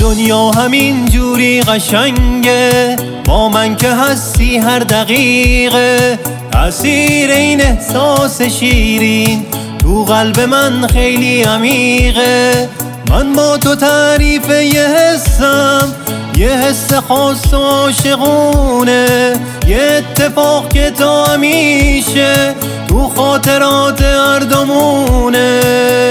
دنیا همین جوری قشنگه، با من که هستی هر دقیقه. تأثیر این احساس شیرین تو قلب من خیلی عمیقه. من با تو تعریف یه حسم، یه حس خاص و عاشقونه، یه اتفاق که تا همیشه تو خاطرات هر دومونه.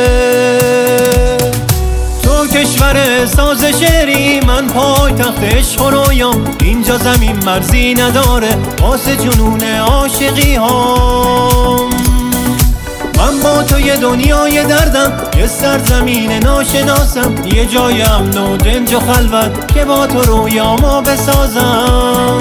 تو کشور ساز شعری، من پایتخت عشق و رویام. اینجا زمین مرزی نداره واسه جنون عاشقی هام. من با تو یه دنیای دردم، یه سرزمین ناشناسم، یه جای امن و دنج و خلوت که با تو رویامو بسازم.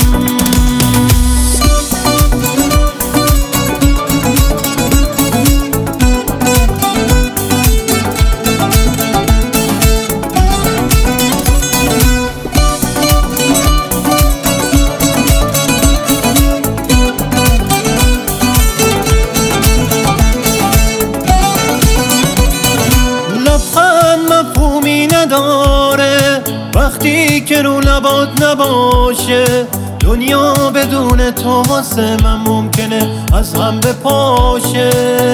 نداره وقتی که رو لبات نباشه، دنیا بدون تو واسه من ممکنه از هم بپاشه.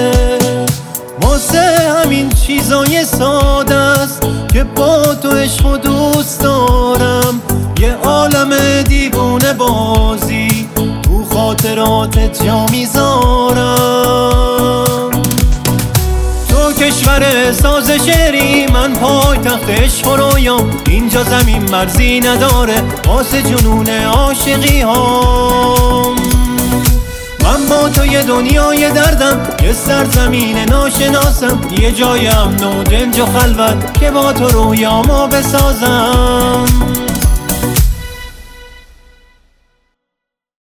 واسه همین چیزای ساده است که با تو عشق و دوست دارم، یه عالم دیوونه بازی تو خاطراتت جا میذارم. کشور ساز شعری، من پایتخت عشق و رویام. اینجا زمین مرزی نداره واسه جنون عاشقی هام. من با تو یه دنیای دردم، یه سرزمین ناشناسم، یه جای امن و دنج و خلوت که با تو رویامو بسازم.